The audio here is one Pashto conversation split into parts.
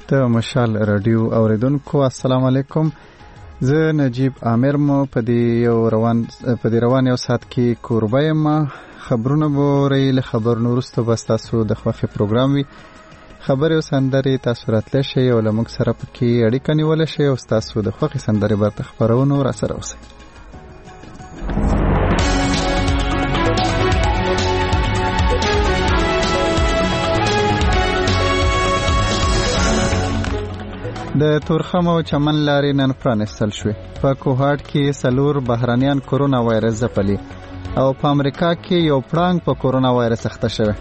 د مشال رادیو اوریدونکو السلام علیکم. زه نجیب عامر مو په دې روان یو ساعت کې کوربه یم. خبرونه بوري له خبرونو وروسته به تاسو د خوښي پروګرام وي. خبرې او سندرې تاسو راتلی شئ او له موږ سره پکې اړیکه نیولی شئ او تاسو د خوښې سندرې به د خپرونو را سره اوسئ. د تورخم او چمن لارې نن پرانستل شوې. په کوهاټ کې 4 بهرانيان کورونا وایرس ځپلي او په امریکا کې یو پړانګ په کورونا وایرس اخته شوی.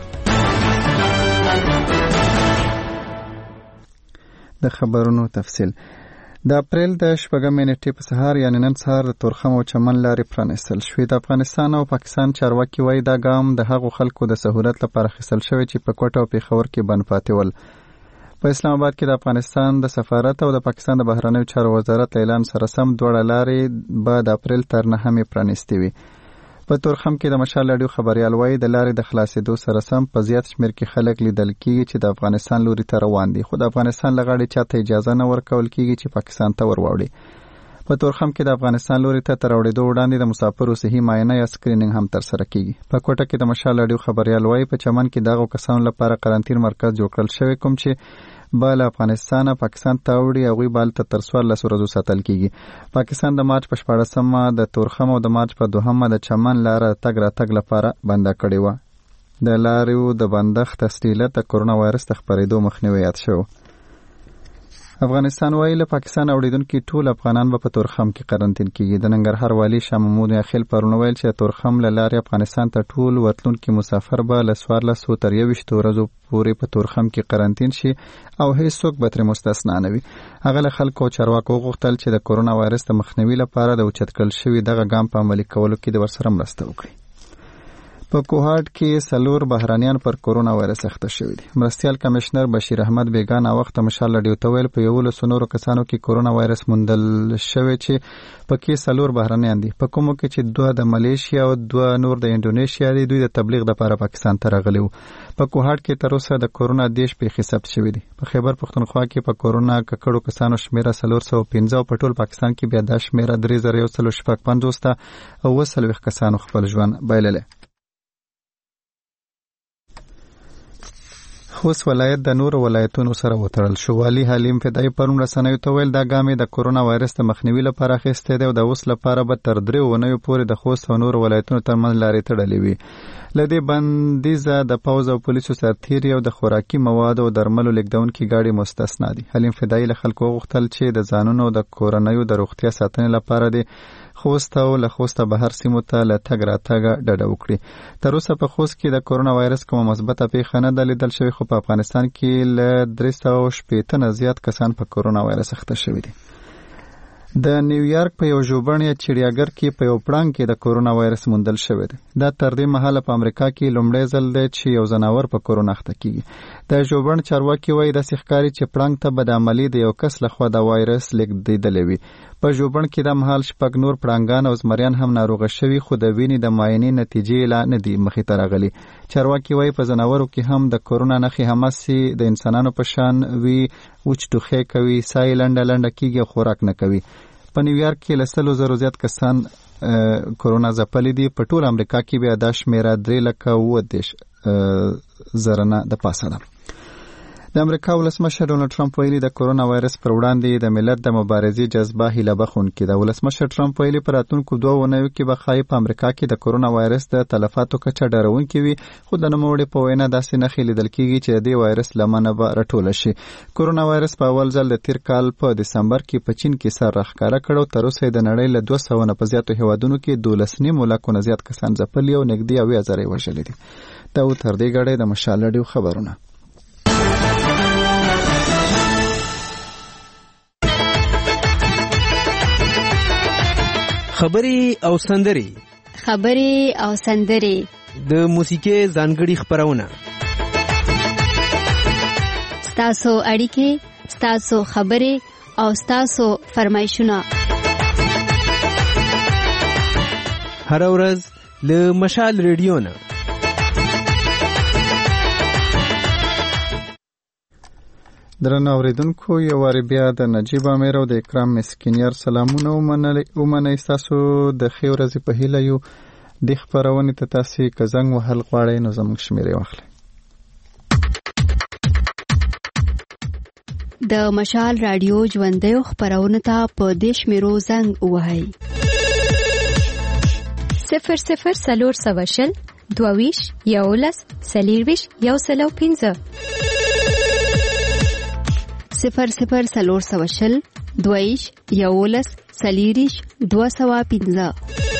د خبرونو تفصیل. د اپریل د 8 نیټې په سهار یعنی نن سهار د تورخم او چمن لارې پرانستل شوې. د افغانستان او پاکستان چارواکي وایي دا ګام د هغو خلکو د سهولت لپاره اخیستل شوی چې په کوټه او پیښور کې بند پاتې ول. په اسلام آباد کې د افغانستان د سفارت او د پاکستان د بهرنیو چارو وزارت اعلان سره سم دوه لارې به د اپریل تر 9 پرانستې وي. په تورخم کې د مشال رادیو خبريال وایي د لارې د خلاصېدو سره سم په زیات شمېر کې خلک لیدل کېږي چې د افغانستان لوري ته روان دي، خو د افغانستان لغړې چاته اجازه نه ورکول کېږي چې پاکستان ته ورواوړي. په تورخم کې د افغانستان لوري ته تر وړاندې وړاندې د مسافرو صحي معاینه یا سکرینینګ هم تر سره کیږي. په کوټه کې د مشال رادیو خبريال وایي په چمن کې دغه کسانو لپاره قرنطین مرکز جوړ کړل شوی کوم چې بل افغانستان پاکستان ته وړي او غوي بال ته تر 14 ورځې ساتل کیږي. پاکستان د مارچ په 14 د تورخم او د مارچ په 2 د چمن لار تګ را تګ لپاره بنده کړې و. د لارو د بندښت تسهیلات د کورونا وایرس د خپرېدو مخنیوي یاد شو. افغانستان وایي له پاکستان اوریدونکو ټول افغانان به په تورخم کې قرنطین کیږي. د ننګرهار والی شاه محمود اخیل پرون ویل چې تورخم له لارې افغانستان ته ټول ورتلونکو مسافر به له 14 تر 21 ورځې پورې په تورخم کې قرنطین شي او هیڅوک به تر مستثنا نه وي. هغه له خلکو چارواکو غوښتل چې د کورونا وایرس د مخنیوي لپاره د اوچت کړل شوی دغه ګام په عملي کولو کې د ورسره مرسته وکړي. په کوهاټ کې 4 بهرانيان پر کورونا وایرس اخته شوي دي. مرستیال کمشنر بشیر احمد بیگان وخت مشال رادیو ته ویل په 11 کسانو کې کورونا وایرس موندل شوی چې پکې 4 بهرانيان دي. په کومو کې چې 2 د ملیشیا او 2 نور د انډونیشیا دي. دوی د تبلیغ لپاره پاکستان ته راغلي وو. په کوهاټ کې تر اوسه د کورونا 10 پیښې ثبت شوې دي. په خیبر پختونخوا کې په کورونا ککړو کسانو شمیره 415 او په ټول پاکستان کې بیا د شمیره 3150 ته او 20 کسانو خپل ژوند بایلل. خوست ولایت د نور ولایتونو سره وتړل شو. والی حلیم فدای پرون رسنیو ته ویل دا ګام د کورونا وایرس د مخنیوي لپاره اخیستی دی او د اوس لپاره به تر 3 ونیو پورې د خوست او نور ولایتونو ترمنځ لارې تړلې وي. لدې بندیزه د پوز او پولیسو سرتیري او د خوراکي مواد او درملو لیکدونکو ګاډي مستثنا دي. حلیم فدای له خلکو غوښتل چې د ځانونو د کورنیو د روغتیا ساتنې لپاره د خوست او له خوسته بهر سیمو ته له تګ را تګ ډډه وکړي. تر اوسه په خوست کې د کورونا وایرس کومه مثبته پیښه نه ده لیدل شوې، خو په افغانستان کې له 360 نه زیات کسان په کورونا وایرس اخته شوي دي. د نیویارک په یو ژوبڼ یا چړیاګر کې په یو پړانګ کې د کورونا وایرس موندل شوی دی. دا تر دې مهاله په امریکا کې لومړی ځل دی چې یو ځناور په کورونا اخته کیږي. د ژوبڼ چارواکي وایي داسې ښکاري چې پړانګ ته به د عملي د یو کس لخوا د وایرس لیږدېدلی وي. په ژوبڼ کې د مهال 6 نور پړانګان او زمریان هم ناروغه شوي، خو د وینې د معاینې نتیجې لا نه دي مخې ته راغلي. چارواکي وایي په ځناورو کې هم د کورونا نښې هماسې د انسانانو په شان وي، وچ ټوخی کوي، ساه یې لنډه لنډه کیږي او خوراک نه کوي. په نیویارک کې له 100,000 زیات کسان کورونا ځپلي دي. په ټول امریکا کې بیا دا شمیره 3,30,000 نه د پاسه ده. د امریکا ولسمشر ډونالد ټرمپ ویلي د کورونا وایرس پر وړاندې د ملت د مبارزې جذبه هیله بخښونکې ده. ولسمشر ټرمپ ویلي په راتلونکو 2 اونیو کې به ښایي په امریکا کې د کورونا وایرس د تلفاتو کچه ډارونکې وي، خو د نوموړي په وینا داسې نښې لیدل کېږي چې د دې وایرس لمنه به راټوله شي. کورونا وایرس په اول ځل د تیر کال په دسمبر کې په چین کې سر راښکاره کړ او تر اوسه د نړۍ له 200 نه په زیاتو هیوادونو کې 12.5 لکه زیات کسان ځپلي او نږدې 90,000 وژلي دي. دا تر دې غړې د مشال رادیو خبرونه. خبرې او سندرې د موسیقي ځانګړي خبرونه، ستاسو اړیکې، ستاسو خبرې او ستاسو فرمایشونه هر ورځ له مشال رادیو نه. درنو اوریدونکو یو واری بیا د نجیب امیر او د اکرام مسکینیار سلامونه ومنئ. ستاسو د ښې ورځې په هیله یو. د خپرونې ته تاسې که زنګ وهل غواړئ نو زموږ شمېرې واخلئ. د مشال راډیو ژوندیو خپرونو ته په دې شمېرو زنګ ووهئ: 00 22 11 40 105 00 420 22 11 40 205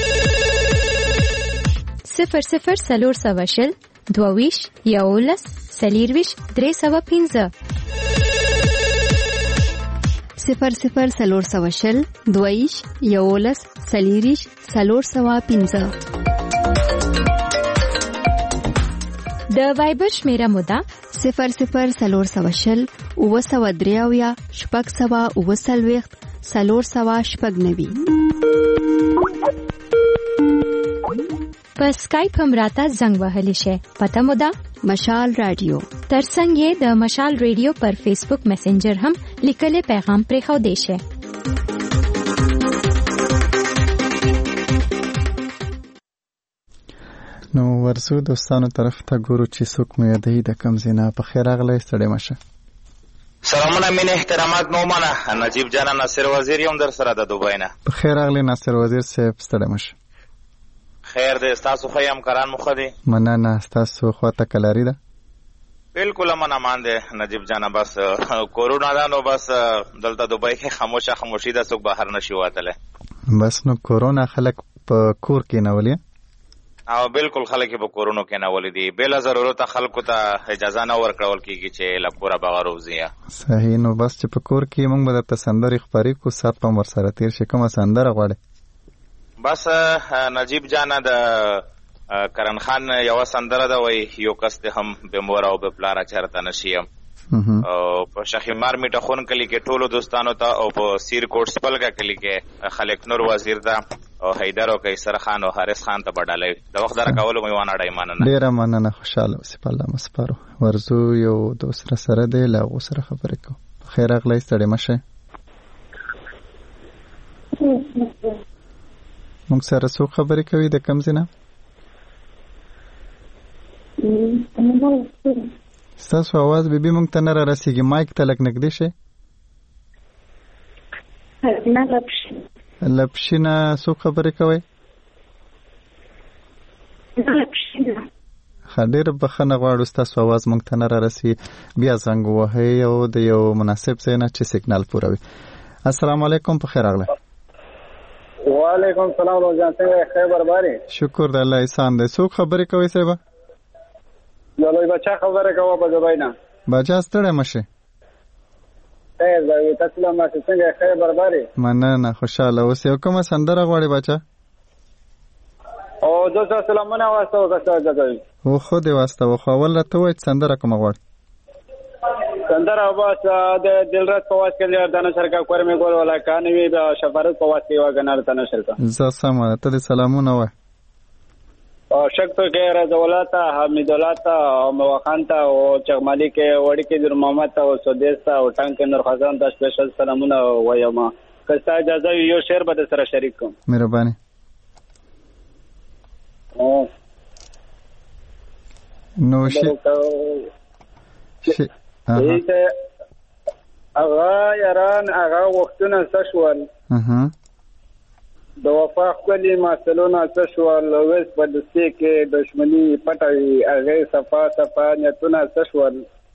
00 420 22 11 40 305 00 420 22 11 40 305 د وایبر شمیره مودا 00 420 903 697 490 په اسکایپ هم راته زنګ وهلی شي. پته مودا مشال رادیو. ترڅنګ یې د مشال ریډیو پر فیسبوک میسنجر هم لیکلي پیغام پرې خو دی شي. نو ورسو دوستانو طرف ته ګورو چې څوک مې یادوي د کم زینا. په خیر راغلی ستړی مشه. سلامونه مینه احترامات نومانه نجیب جانا ناصر وزیر یم در سره د دوبۍ نه. په خیر راغلی ناصر وزیر صاحب ستړی مشه. خیر دې تاسو خو هم کران مخ دي. مننه تاسو خو ته کلاری ده. بالکل من امان دي نجیب جانا. بس کورونا دا نو بس دلته دوبۍ کې خاموشي ده څوک بهر نشي واتله. بس نو کورونا خلک په کور کې نه ولي. او بالکل خلک په کورونو کې نه ولې دي. بلا ضرورت خلکو ته اجازه نه ورکړول کیږي چې لکوره بغیر وزیا. صحیح. نو بس چې په کور کې موږ به د سندرې خبرې کو سات په مر سره تیر شي. کومه سندره غواړي؟ بس نجیب جانا د کرن خان یو سندره ده وای یو کس ته هم به مور او به پلار چرته نشیم. او په شخیمار میټه خون کلی کې ټولو دوستانو ته او په سیر کوټ سپلګه کلی کې خلک نور وزیر ته او حیدر او قیصر خان او حارث خان ته بډالې د وخت دره کولو مې وانه ډای مننه. ډیر مننه. خوشاله اوسې. په الله مسپارو. ورزو یو دوست سره دی لا غو سره خبرې کو. خیر اغلی ستړي مشه. موږ سره څو خبرې کوي د کم زینا؟ ستاسو आवाज بیبي موږ ته نه را رسیږي. مایک ته لږ نږدې شئ. نه لپشینه څو خبرې کوي؟ ډېر بخښنه غواړو ستاسو आवाज موږ ته نه را رسي. بیا زنګ ووهئ او د یو مناسب ځای نه چې سیګنال پوره وي. السلام علیکم. په خیر راغلی. وعلیکم السلام. روزان څنګه خیر برباري؟ شکر د الله احسان دی. څوک خبرې کوي صاحب؟ لوی بچا خبره کوه په دوبۍ نه. بچا ستړی مشه. خیر دی. تاسو له ما څنګه خیر برباري؟ مننه. خوشاله اوسې. کومه سندره غواړي بچا؟ او دوست سلامونه واسطه وکړه کوي. او خو دې واسطه خو اول راته وای سندره کومه غواړي؟ سندره بس د دلرات په واس کې دانه شرکا کور مې ګول ولا کانوي د شفارت په واس کې وګنار دانه شرکا. زه سم ته سلامونه وای. او شک ته کې رضولاتا حمیدولاتا او موخانتا او چغمالی کې وړي کې در محمد او سودیستا او ټانک نور خزان ته سپیشل سلامونه وایم. که ستا اجازه یو شعر به سره شریک کوم. مهرباني. نو اغا یاران اغا وختونه سشوال د وفا خپلی ماسلونه سشوال ویس په دستی کې دشمنی پټوي اغه صفا صفا نیتونه سشوال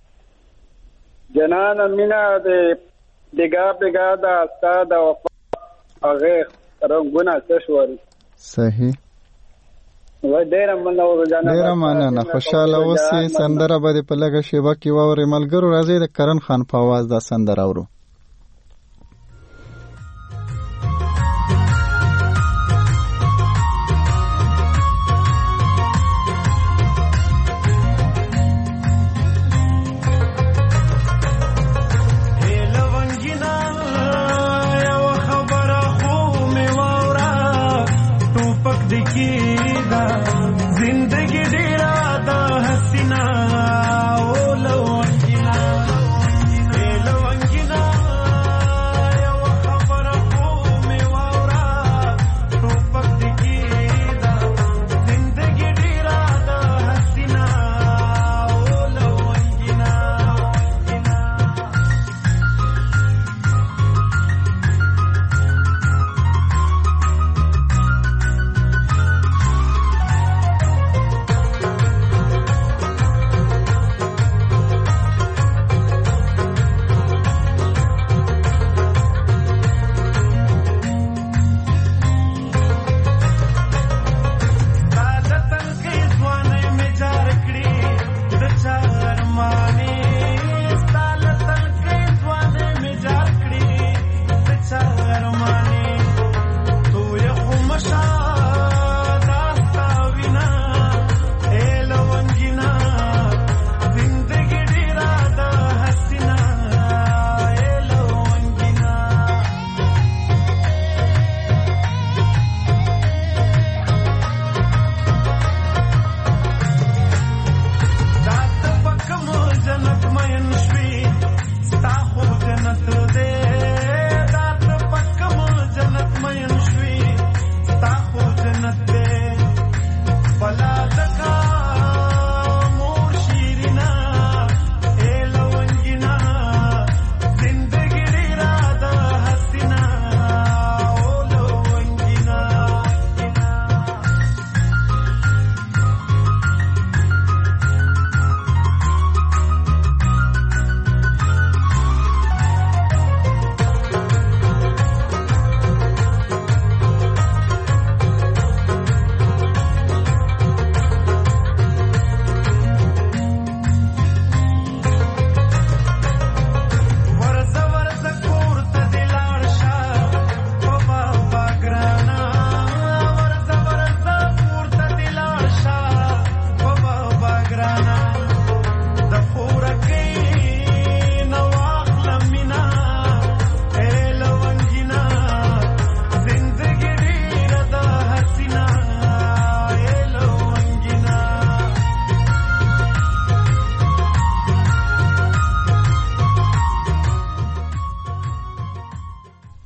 جنان مینا د دګا بګا د استاد وفا اغه رنگونه سشوال. صحیح. ډیر مننه. خوشاله اوسې. سندره به په لږه شیبه کې واورې. ملګرو راځي د کرن خان په आवाज دا سندره اورو. زندگی ډیره د حسینا او لو انجنا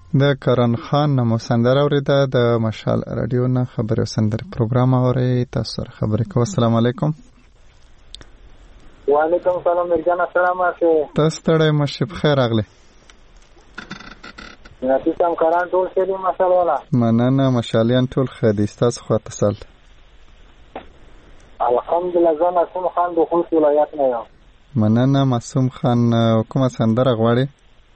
د کرن خان نو سندره اوریده د مشال رادیو نه خبري سندره پروګرام اوري تاسو سره خبرې کوم. السلام علیکم. وعلیکم السلام مرجان السلام علیکم. تاسو ته مشه بخیر راغله. نتی سم کران ټول سری مشال والا. مننه مشالیان ټول خدي تاسو خو اتصال. الحمدلله زه معصوم خان د خوست ولایت نه یم. مننه معصوم خان کومه سندره غواړي؟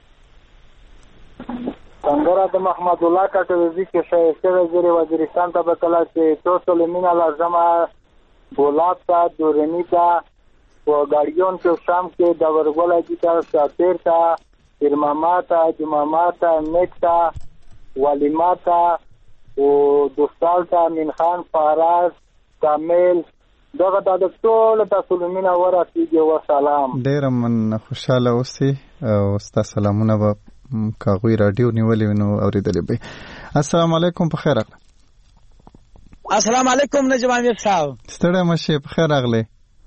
سندره د محمد الله کاکوزی کې شایسته وزیر وزیرستان ته بکلا چې تو سلیمینا لازمه بولاد تا دورنی تا و گاڑیون کے شام کے دورگولا جی تا ساتیر تا ارماما تا جماما تا نیک تا والیما تا و دوستال تا منخان فاراز کامل دغه د ټول تاسو لمنه ورسیږي و سلام. ډیر من خوشاله اوسئ او ستاسو سلامونه به کاغوی رادیو نیولې نو اوریدلې به. السلام علیکم په خیر راغله. السلام علیکم نجم امیر صاحب. ستړی مشه په خیر راغله.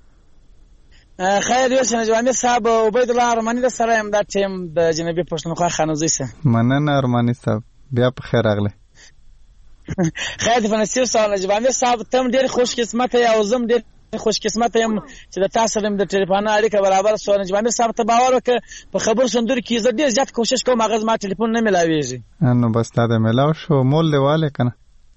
خیر یوسف نجم امیر صاحب عبید الله ارمانی د سره ام د ټیم د جنوبي پښتونخوا خانوزي سره. مننه ارمانی صاحب بیا په خیر راغله. خیر د فنسیر صاحب نجم امیر صاحب تم ډیر خوش قسمت او زم ډیر خوش قسمت یم چې د تاسو سره د ټلیفون اړیکه برابر شو. نجم امیر صاحب ته باور وکړه په خبر سندور کې زه ډیر زیات کوشش کوم هغه ما ټلیفون نه ملاويږي. نو بس دا د ملاو شو مول دیواله کنه.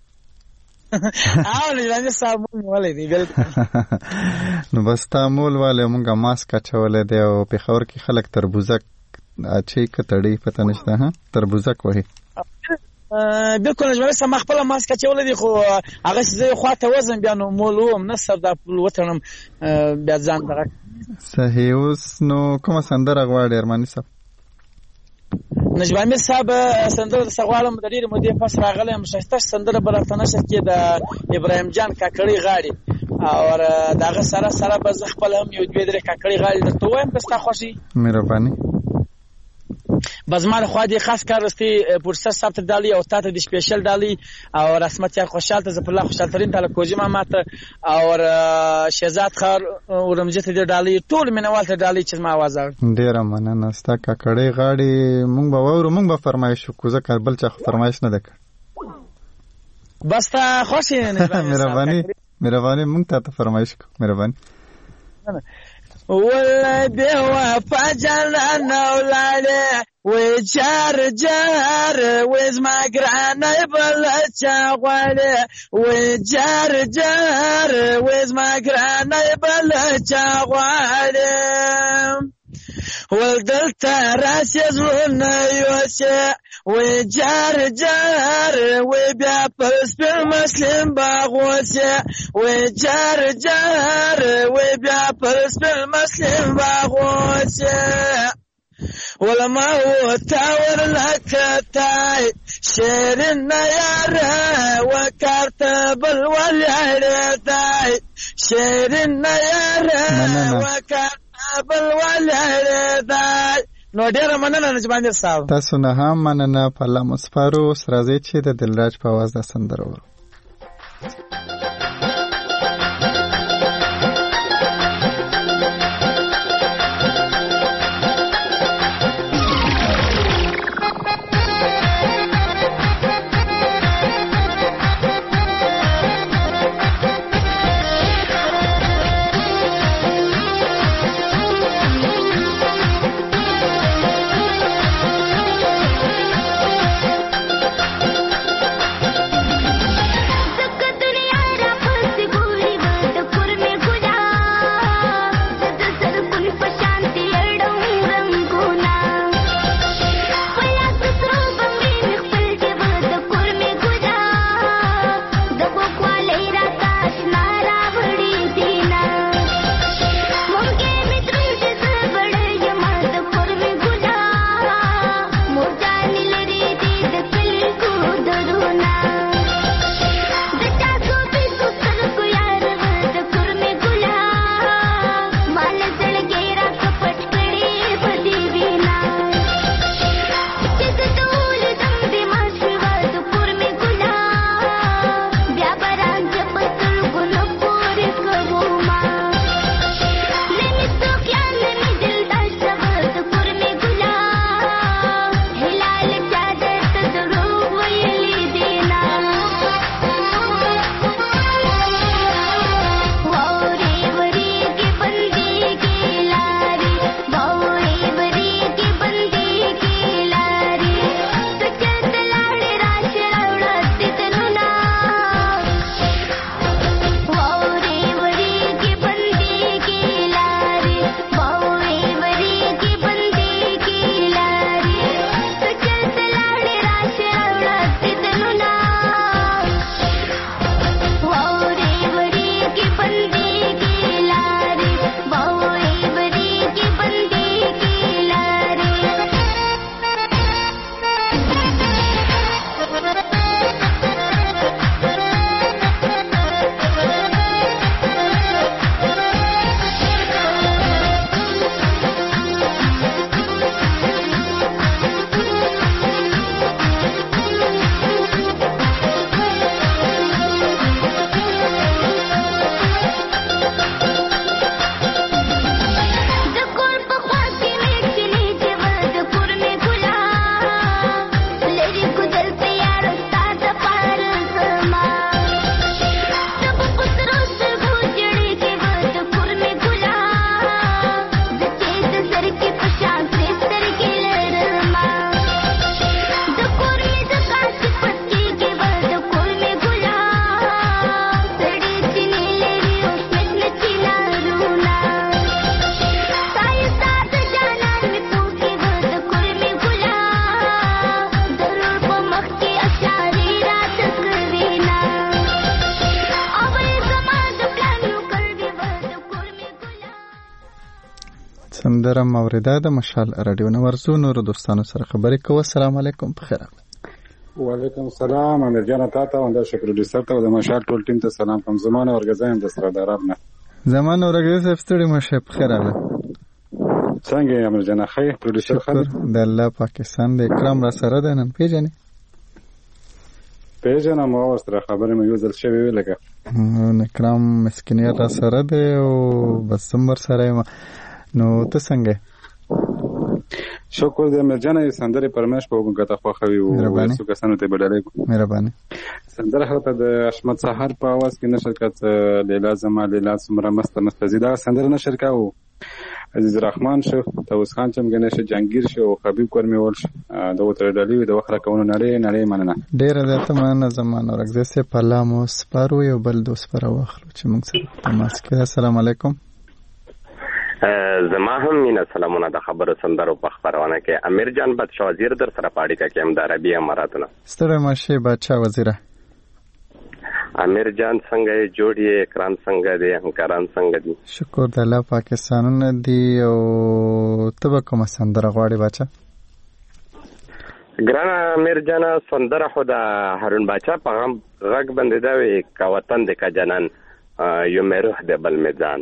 نجم امیر صاحب مول ولې دی بل نو بس تا مول والے مونږه ماسک اچولې دی او په خبر کې خلک تربوزک اچي کتړي پته نشته ها تربوزک وਹੀ. بالکل نجم امیر صاحب خپل ماسک اچولې دی خو هغه زه خواته وزن بیا نو مولوم نصر د وطنم بیا ځان دغه صحیح. اوس نو کومه سندره غواړي ارمانی صاحب؟ نجم امیر صاحب سندره د سغوالم د ډیره مودې پس راغله مشایسته سندره براتنه شکه د ابراهیم جان کاکړی غاړي او دغه سره به خپل هم یو دوه درې کاکړی غاړي درته وایم که ستا خوشي مهرباني. بازمال خو دې خاص کار رستي پورسه ثبت دالي او تاسو د سپیشل دالي او رسمت یا خوشحال ته زپلا خوشحال ترين تعالی کوجی ما ماته او شهزاد خار ورمجه ته دالي ټول منوال ته دالي چې ما आवाज ډیر مننه ستا کاکړی غاړي مونږ به وورو مونږ به فرمایش کو ځکه بل چا فرمایش نه وکړ بس تا خوشی نه مهرباني مونږ ته فرمایش کو مهرباني. ولا بيوا فجلنا ولا وجار جار وز ما قرانا بلچا غوالي وجار جار وز ما قرانا بلچا غوالي ولدلت راس يزرون يوسع وجار جار وبيا بس بالمسلم باغوسع وجار جار وبيا بس بالمسلم باغوسع ولما هو تاور لك تاي شيرنا يا وكرتب الولي تاي شيرنا يا وكرتب الولي تاي نو ډیره مننه نجم امیر صاحب. تاسو نه هم مننه په الله مسپارو سرازي چې د دلراج په आवाज د سندره ورو. سندره موریده د مشال رادیو نه ورزو نور دوستانو سره خبرې کوو. السلام علیکم. بخیر. وعلیکم السلام. امیر جان تاسو او د پروډوسر ته د مشال ټول ټیم ته سلام کوم. زمانه ورګزایم د سره درابنه. زمانه ورګزایم ستړي مشه بخیر اله. څنګه امیر جان خیر پروډوسر خیر د الله پاکستان د اکرام را سره ده نن پیژنې. پیژنم او سره خبرې مې یو ځل شوی لکه اکرام مسکینیت را سره ده او بس سمبر سره نو ته څنګه؟ شکر دې امیر جان سندره پرمش په وګون کته خو خوي او څو کسانو ته بدلای مهرباني. سندره هغه د احمد سحر په आवाज کې نشر کړه لیلا زما لیلا سمره مستزیدا سندره نشر کاو. عزیز رحمان شو توس خان چمګنه شه جنگیر شو حبیب کورمي ورش د وتر ډالي د وخره کونه نړۍ مننه. ډیر زیاته مننه زمانه ورګزه سه پلامو سپارو یو بل دوس پر واخلو چې موږ سره تماس کړه. السلام علیکم. زما هم مینا سلامونه د خبرو سندرو په خبرونه کې امیر جان بادشاہ وزیر در سره پاړی کا کې هم د عربي اماراتونه ستړی مشه بادشاہ وزیر. امیر جان څنګه جوړی اکرام څنګه دی همکاران څنګه دي؟ شکر د الله پاکستانونه دی او تبه کوم سندره غواړي بچا؟ ګران امیر جان سندره خو د هارون بچا په غږ باندې دا وی کا وطن د کا جنان یو مروح د بل میدان.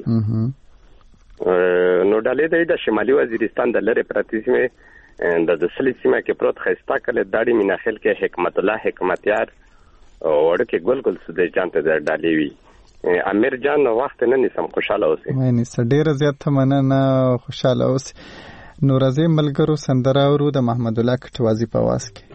نو ډالې د شمالي وزیرستان د لری پرتی سیمه د دسلی سیمه کې پروت خستا کله داړي میناخل کې حکمت الله حکمتیار ورکه ګل ګل سده جانته د ډالې وی. امیر جان وخت نه نسم خوشاله اوسه. مې نس ډیر زیات مننه خوشاله اوسه. نورازي ملګرو سندره ورو د محمد الله کټوازی په واس کې.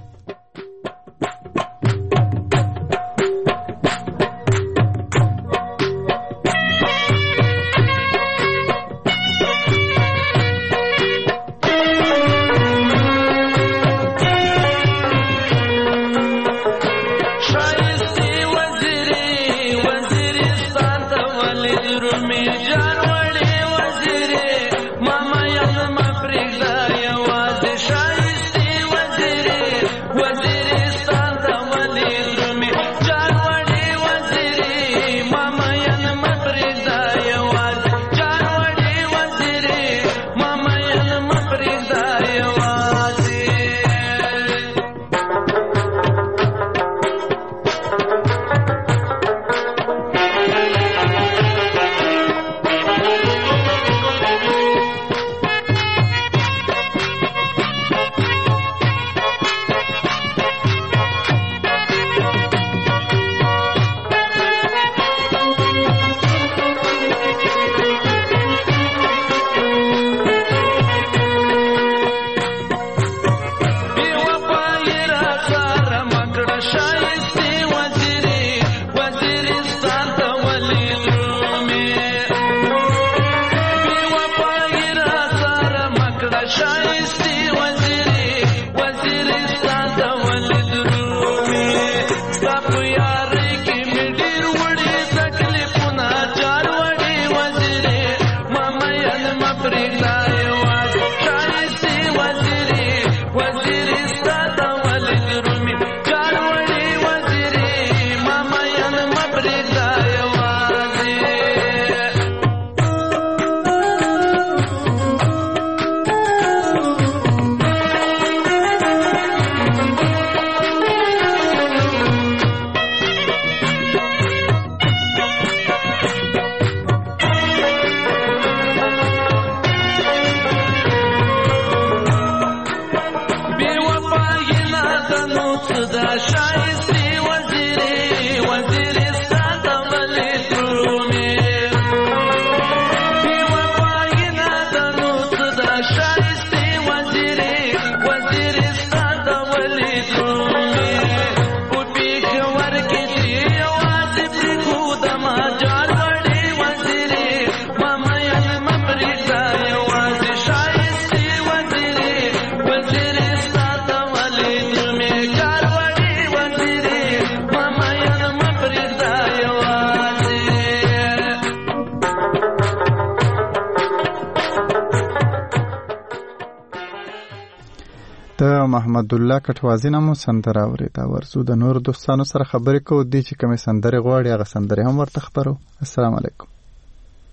محمد الله کټوازی نامو سندره اورېده. ورزو د نور دوستانو سره خبرې کوو دي چې کومې سندرې غواړي هغه سندرې هم ورته خبرو. السلام علیکم.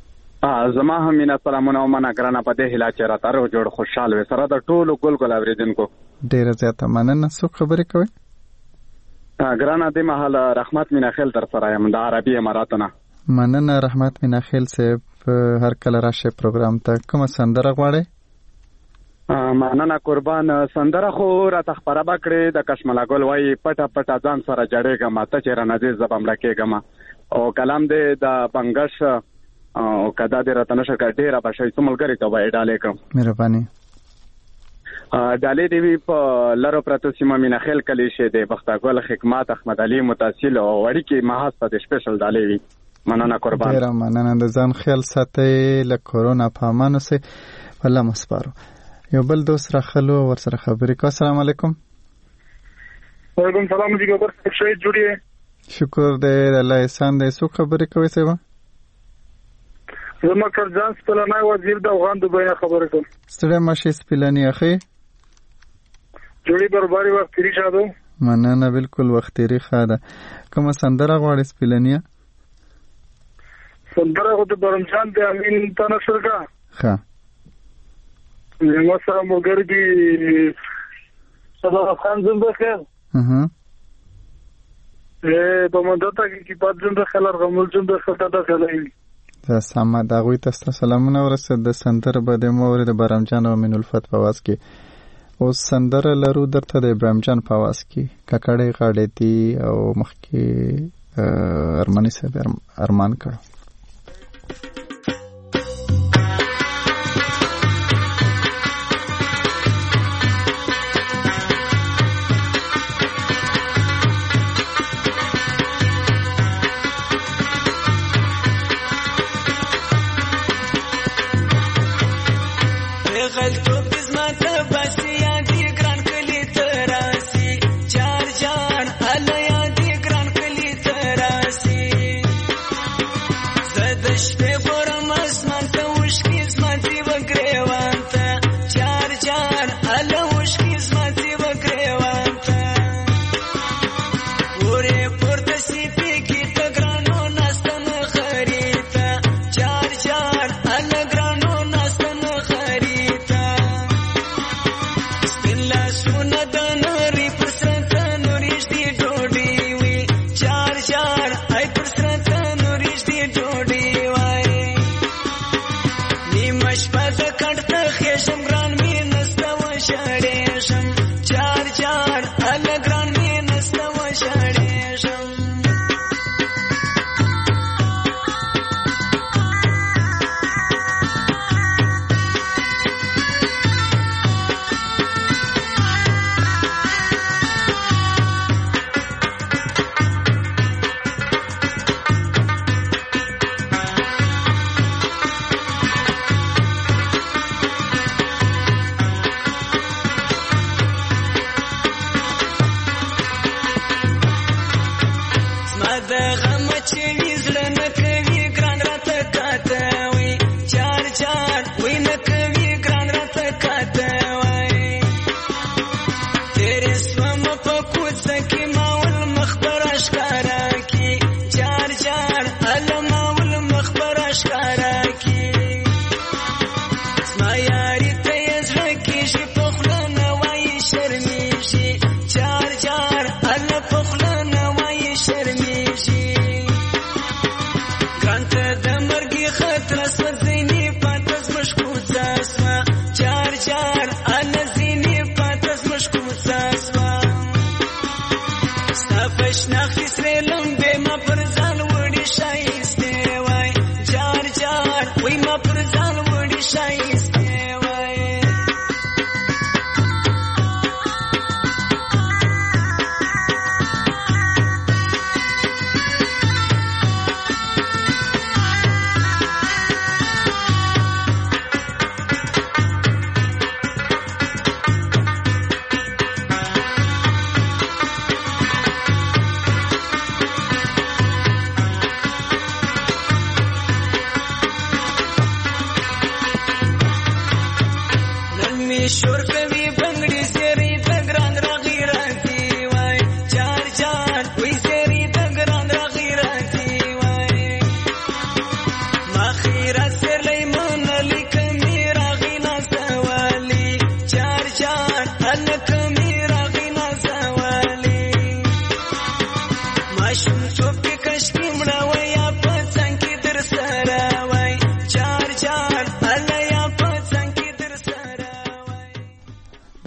زما هم مینا سلامونه او منا ګرانه په دې هلا چې راته رو جوړ خوشاله وي سره د ټولو ګل اوریدونکو. ډیره زیاته مننه. څو خبرې کوي؟ ګرانه د محل رحمت مینا خیل در سره یم د عربي اماراتونه. مننه رحمت مینا خیل صاحب، هر کله راشه پروګرام ته. کومه سندره غواړئ؟ مننه قربان. سندره خو را تخبره بکړې د کشملا ګل وای پټه پټه ځان سره جړېږم ته چې را نځې زبم لکېږم او کلام دې د بنگش او کدا دې راته نشه کړ ډېره بشي څو ملګری ته وای ډالې کوم. مهرباني. ډالې دی په لارو پرتو سیمه مینا خیل کلی شه د بختګل حکمت احمد علي متصل او وړي کې محاس ته سپیشل ډالې وی. مننه قربان. ډېره مننه. د ځان خیال ساتي له کورونا په امان اوسئ. الله مسپارو. یو بل دوست راخلو ور سره خبرې کو. السلام علیکم. وعلیکم سلام جی خبر شهید جوړی. شکر دې الله احسان دې. څو خبرې کوي سیوا؟ زما کرجان سپلنای وزیر د افغان دوبۍ خبره کوم. ستړي ماشي سپلنی اخی جوړی برباري وخت تیری شادو. مننه بالکل وخت تیری خاده. کومه سندره غواړې سپلنی؟ سندره خو د برمجان د امین تنشر کا. ښه. زما سره ملګری دی صداقت خان زنده خیر. په مدته کې پات زنده خلر غمول زنده خطا خلای. دا سما دا غوي تاسو سلامونه ورسره. د سندره بده مورید برمجان او امین الفت په واس کې او سندره لرو درته د ابراهیم جان په واس کې ککړې غاړې دی او مخکې ارمانی صاحب ارمان کړ.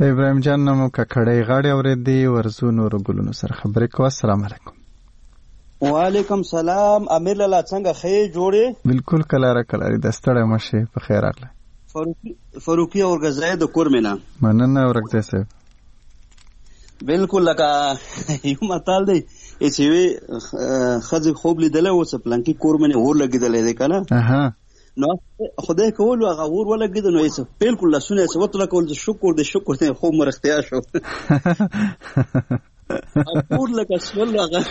د ابراهیم جان نوم ککړې غاړې اورېدي ورزو نور ګلونو سره خبرې کوه. السلام علیکم. وعلیکم سلام. امیر لالا څنګه خې جوړې؟ بالکل کلاره کلاري د ستړی مشه په خیر راغله. فاروقي اورګزای د کورمنه. مننه اورګزای صاحب. بالکل لکه یو متال دی چې وی خځه خوب لیدله او سپلانکی کورمنه اور لګیدلې ده کنه. نو خدای کول هغه اور ولګید نو یې بالکل لسونه څه وته کول شکر ته خوب مرختیا شو. اور لکه سول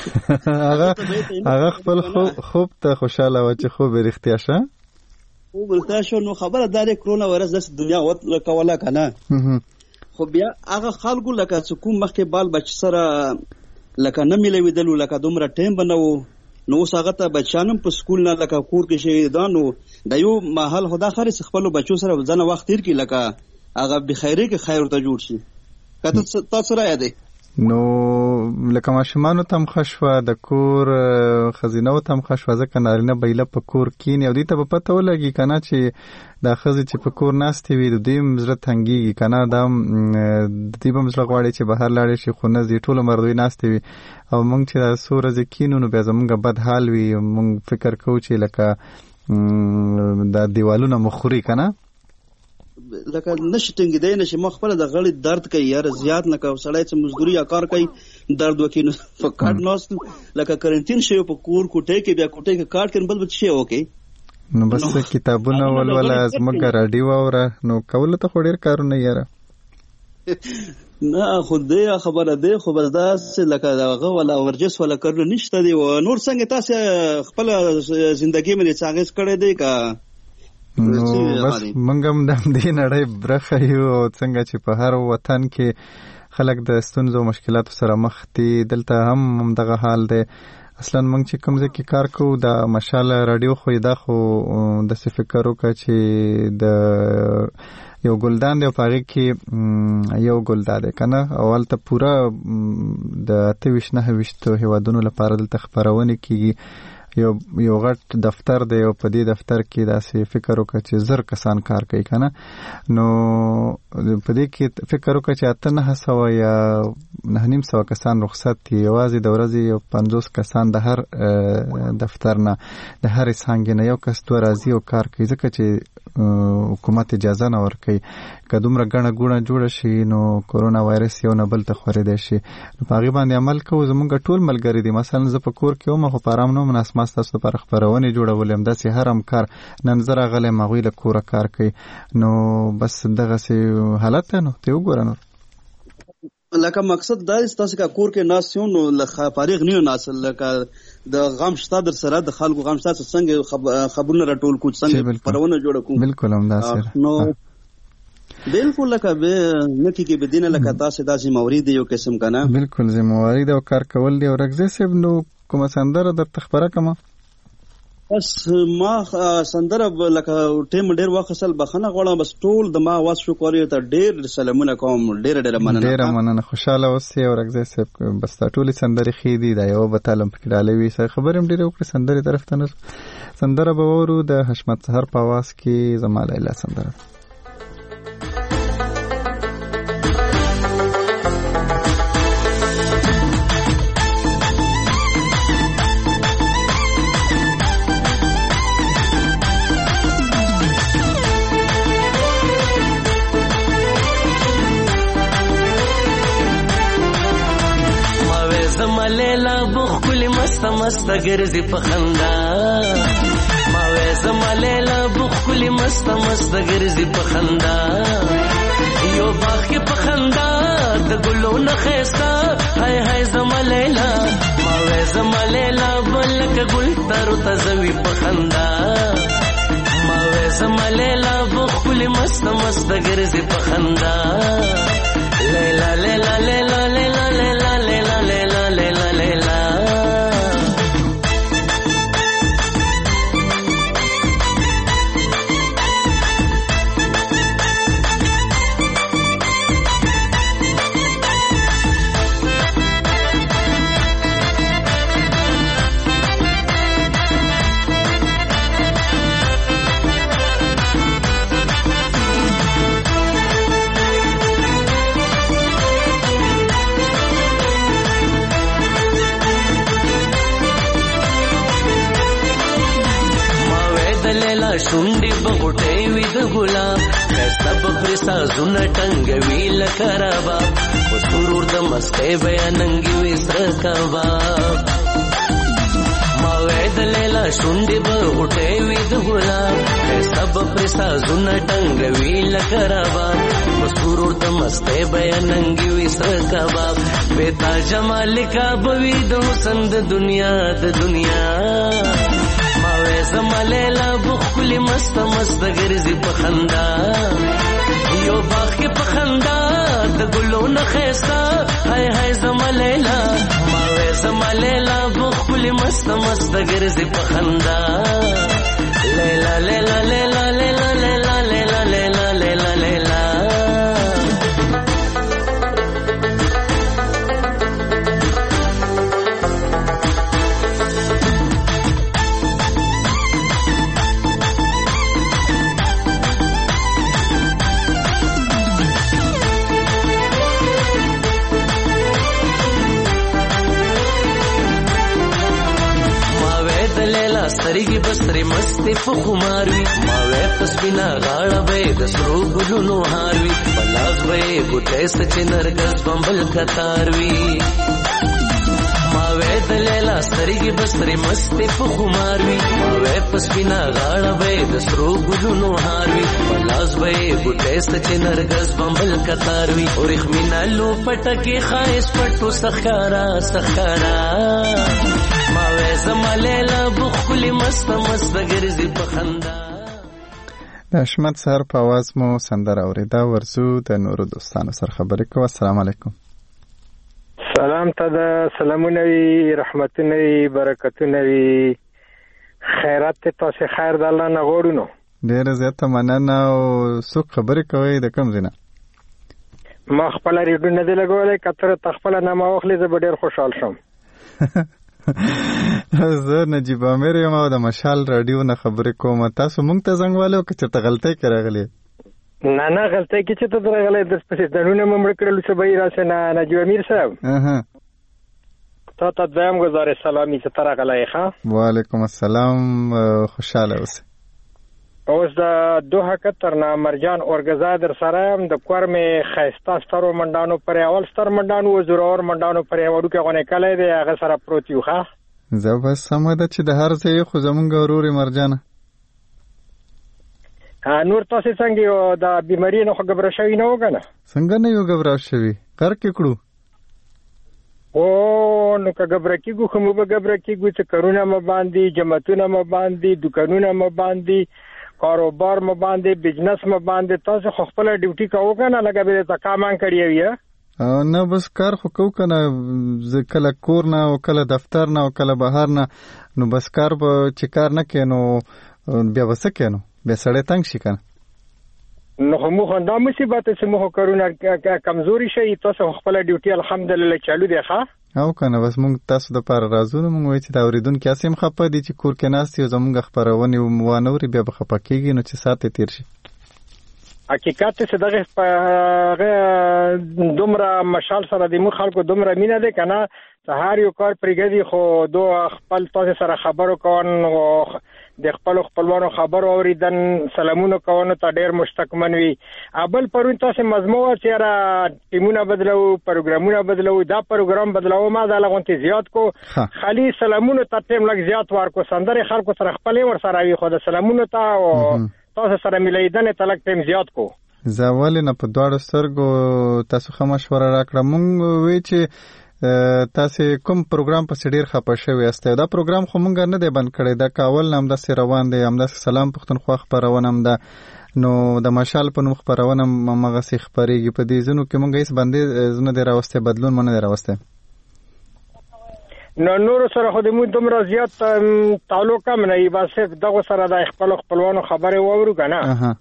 هغه خپل خوب ته خوشاله و چې خوب رښتیا شه. خوب رښتیا شو نو خبره داري کرونا وایرس د دنیا وت کوله کنه. خو بیا هغه خلکو لکه چې کوم مخکې بال بچ سره لکه نه ملویدلو لکه دومره ټایم بنو نو اوس هغه ته بچانم په سکول نه لکه کور کې شي دا نو د یو محل خدا خاري خپل بچو سره ځنه وخت تیر کی لکه هغه بخیره کې خیر ته جوړ شي. کته تاسو را یادې نو لکه ماشومانو تم خشوه د کور خزینه تم خشوه ځکه نارینه بیله په کور کینی او دې ته په پته ولګي کنه چې دا خزې چې په کور ناستې وي د دې مزړه تنګيږي کنه دا دې به مزړه غواړي چې بهر لاړې شي خو نه دې ټول مردوي ناستې وي او موږ چې دا سورځ کینو نو بیا زمونږ بد حال وي موږ فکر کوو چې لکه دا دیوالونه مخوري کنه لکه نشي ټینګیدای نشي مخ خپل د غړي درد کوي یار زیات نه کوي سړی چې مزدوري یا کار کوي درد وکینو فقط نوست لکه کرنټین شي په کور کوټه کې بیا کوټه کې کار کین بل شي اوکي نو بس کتابونه ولولا زمګه رادیو اوره نو کوله ته خوري کارونه یاره نه خو دې خبره ده خو بس دا لکه دغه ولا ورجس ولا کړل نشته دی نور څنګه تاسو خپل ژوندۍ باندې څنګه کړی دی کا نو بس منګم د دې نړۍ برخه یو څنګه چې په هر وطن کې خلک د ستونزو مشکلاتو سره مخ دي دلته هم دغه حال دی. اصلا موږ چې کوم ځای کې کار کوو د مشال رادیو خو دا خو د فکر وکړه چې د یو ګلدان دی په هغه کې یو ګلدان دی کنه اول ته پورا د 29 هیوادونو لپاره دلته خبرونه کیږي یو غټ دفتر دی او په دې دفتر کې داسې فکر وکړه چې زر کسان کار کوي کنه نو په دې کې فکر وکړه چې 900 یا 950 کسان رخصت دي یوازې د ورځې 50 کسان د هر دفتر نه د هر څنګه نه یو کس دوه راځي او کار کوي ځکه چې حکومت اجازه نه ورکوي که دومره ګڼه ګوڼه جوړه شي نو کورونا وایرس یو نه بل ته خورېدی شي نو په هغې باندې عمل کوو زمونږ ټول ملګري دي مثلا زه په کور کې وم خو په ارام نه وم ناست تاسو لپاره خبرونه جوړولم داسې هر همکار نن زه راغلی هغوی له کوره کار کوي نو بس دغسې حالت دی نو ته وګوره نور لکه مقصد دا تاسو کا کور کې ناست یو نو لکه فارغ نه ناست لکه د غم شته در سره د خلکو غم شته څنګه خبرونه راټول کو څنګه خبرونه جوړ کو بالکل هم داسې نو بالکل لکه به نکی کې بدینه لکه تاسو داسې مورید یو قسم کنه بالکل زمواري د کار کول دی او رګزه سب نو کومه سندره د تخبره کما بس ما سندره لکه ټیم ډیر وخت بخنه غواړم بس ټول د ما واس شو کولی ته ډیر سلامونه کوم ډیر مننه خوشاله اوسې او رګزه سب بس ټول سندره خېدي دا یو بتالم پکې ډالوي خبرم ډیر وکړه سندره طرف ته نه سندره به ورو د حشمت سحر په आवाज کې زما لیلا سندره مست ګرځي په خندا ما وې زما لیلا بخلی مست ګرځي په خندا یو باغ کې په خندا د ګلو نه خستا هاي هاي زما لیلا ما وې زما لیلا بلک ګل تر تزوي په خندا ما وې زما لیلا بخلی مست ګرځي په خندا لیلا لیلا لیلا لیلا لیلا لیلا لیلا لیلا لیلا شونډې بغټې وي د ګلاب ښایسته به پرې سازونه ټنګوي لکه رباب په سرور د مستۍ بیا ننګې وي سره کباب ما وې د لیلا شونډې بغټې وي د ګلاب ښایسته به پرې سازونه ټنګوي لکه رباب په سرور د مستۍ بیا ننګې وي سره کباب بېتا جمال کا به وي د حسن د دنیا زما لیلا بخلی مست مست ګرځي په خندا یو باغ کې په خندا د ګلو نه ښایسته هاي هاي زما لیلا ما وې زما لیلا بخلی مست مست ګرځي په خندا لیلا لیلا لیلا لیلا لیلا لیلا لیلا لیلا لیلا سترګې بسترې مستې په خمار وي ما وې پس بنا غاړه به د سرو ګلونو هار وي په لاس به یې ګوټی سچې نرګس بمبل کتار وي ما وې د لیلا سترګې بسترې مستې په خمار وي ما وې پس بنا غاړه به یې د سرو ګلونو هار وي په لاس به یې ګوټی سچې نرګس بمبل کتار وي وریښمینه لو پټکې ښایست پټو سخکارا ما وې زما لیلا بخلی مست مست ګرځي په خندا. د حشمت سهار په आवाज مو سندره اورېده. ورځو د نورو دوستانو سره خبرې کوو. السلام علیکم. سلام ته د سلامونه وي، رحمتونه وي، برکتونه وي، خیرات ته تاسو خیر د الله نه غواړو. نو ډېره زیاته مننه. او څوک خبرې کوي د کوم ځای نه؟ ما خپل ریډیو نه دی لګولی، کتر تخپل نامه واخلې زه به ډېر خوشحال شم. زه نجیب عامر یم او د مشال رادیو نه خبرې کوم. تاسو مونږ ته زنګ والو که چېرته غلطۍ کې راغلی؟ نه غلطۍ کې چې ته راغلی درپسې ځانونه مو مړه کړلو څه به یې راسې نه نجیب امیر صاحب تا ته دویم ګزارش سلامي چې ته راغلی ښه. وعلیکم السلام. خوشحاله اوسئ. اوس د دوه قطر نه مرجان اورګزا در سره یم. د کور مې ښایسته سترو منډانو پرې اول ستر منډانو و زورور منډانو پرې وړوکی غونې کلی دی هغه سره پروت یو ښه. زه بس سمه ده چې د هر ځای خو زمونږ ورور یې مرجانه. نور تاسې څنګه یو د بیماري نه خو ګبره شوي نه و که نه؟ څنګه نه یو ګبره شوي؟ غرق یې کړو. نو که ګبره کېږو خو موږ به ګبره کېږو چې کارونه مو باندې، جمعتونه مو باندې، دوکانونه مو باندې، کاروبار مو باندې، بزنس مو باندې. تاسو خو خپله ډیوټي کوو که نه؟ لکه به د کامان کړی وي. نه بس کار خو کوو که نه، کله کور نه او کله دفتر نه او کله بهر نه. نو بس کار به چې کار نه کوې نو بیا به څه کوې؟ نو بیا سړی تنګ شي که نه. نو خو موږ دا مصیبت چې موږ کارونه کمزوري شي. تاسو خپله ډیوټي الحمدلله چالو دی ښه. او که نه بس موږ تاسو دپاره راځو. نو موږ وایو چې د اورېدونکي هسې هم خفه دي چې کور کې ناست یو زموږ خپرونې وانه اوري بیا به خفه کېږي نو چې ساعت یې تېر شي. حقیقت چې دغه دومره مشال سره د موږ خلکو دومره مینه دی که نه سهار یو کار پرېږدي خو دو خپل تاسو سره خبرو کون د خپل خپلوانو خبرو اوریدن سلامونه کوونو ته ډېر مشتاقمن وي. بل پرون تاسو مضمون چې را ټیمونه بدلو، پروګرامونه بدلو، دا پروګرام بدلو ما دا لغونته زیات کو خالي سلامونه ته ټیم لګ زیات ورکو سندره خلکو سره خپل ور سره وي خو د سلامونه ته او تاسو سره ملیدنه ته لګ ټیم زیات کو. زاول نه په دواړو سترګو تاسو خو مشوره راکړه. مونږ وی چې تاسو کوم پروګرام په ډیر خپه شوی یاست؟ دا پروګرام خو مونږ نه دی بند کړی، دا کاول نام د روان دی، هم د سلام پښتونخوا خبرونه هم ده. نو د مشال په نوم خبرونه مغه سي خبريږي په دې ځنو کې مونږ هیڅ باندې زنه دی راوسته بدلون مونږ نه راوسته. نو نور سره خو د مو دومره زیات تعلق هم نه ای، بس دغه سره د خپلوانو خبره وورو کنه.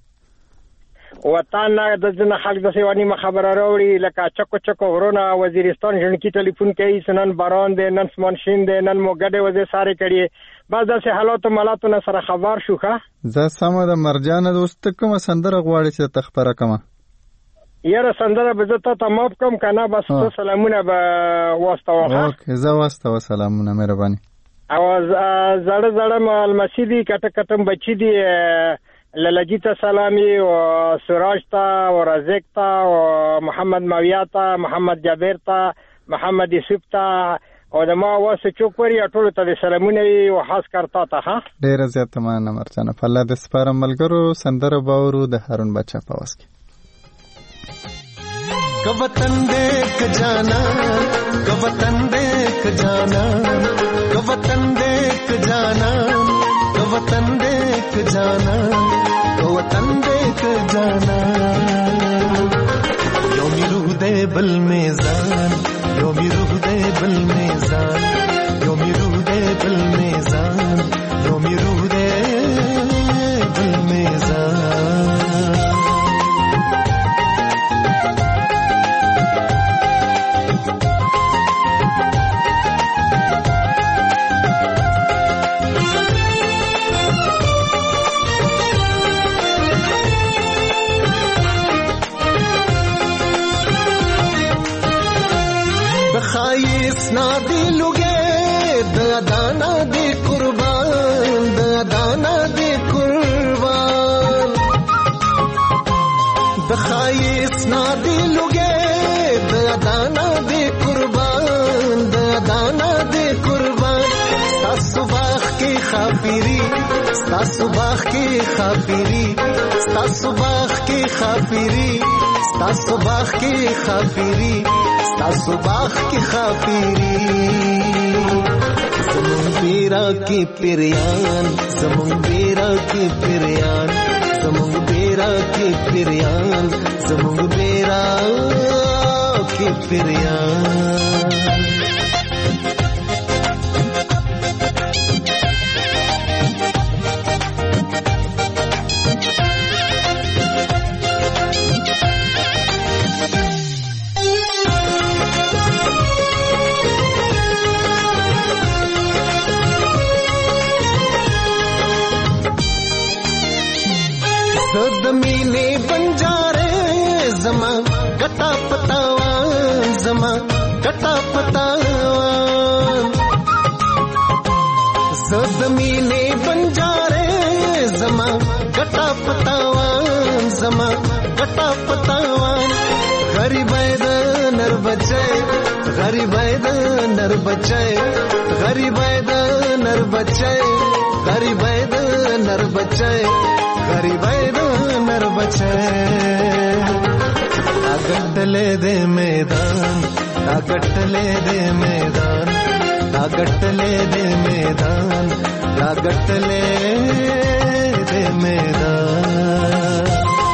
وطن د ځنه خلک د سیوانی خبره راوړي لکه چکو ورونه وزیرستان ژوندکی ټلیفون کوي سنن باران دی نن سمانشین دی نن موګډه وځي ساره کړي بس داسې حالات مالاتو سره خبر شو ښه. زه سمه د مرجانه دوست کوم سندره غواړي چې تخبره کوم یاره سندره به زه ته ماپ کوم کنه بس سلامونه به واسطه وخه. اوکې زه واسطه سلامونه مهرباني. او زړه زړه لمسی دي کټم بچی دي للجی ته سلامي او سراج ته او رزق ته او محمد ماویا ته محمد جابر ته محمد یوسف ته او د ما واسه چوکوري ټول ته سلامونه او خاص کرتا ته ها ډیر زیات مننه مرجان په الله د سپارم ملګرو سندره باورو د هارون بچا په واس کې कवतन देख जाना कवतन देख जाना कवतन देख जाना कवतन देख जाना कवतन देख जाना योमी रूह दे बल मेज़ान योमी रूह दे बल मेज़ान योमी रूह दे बल मेज़ान योमी रूह दे बल मेज़ान ना दिलुगे दाना दे कुर्बान दाना दे कुर्बान बखाइस ना दिलुगे दाना दे कुर्बान दाना दे कुर्बान सुबाह की खाफिरी सुबाह की खाफिरी सुबाह की खाफिरी सुबाह की खाफिरी सुबाह की खाफिरी ज़मुंबेरा की पिरियान ज़मुंबेरा की पिरियान ज़मुंबेरा की पिरियान ज़मुंबेरा की पिरियान मीने बंजारे जमा कटा पतावान जमा कटा पतावान ज़मीने बंजारे जमा कटा पतावान जमा कटा पतावान गरीब नर बचे गरीब नर बचे गरीब नर बचे गरीब नर बचे गरीब नर बचे ताकतले दे मैदान ताकतले दे मैदान ताकतले दे मैदान ताकतले दे मैदान